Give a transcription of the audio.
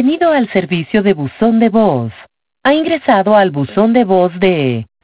Bienvenido al servicio de buzón de voz. Ha ingresado al buzón de voz de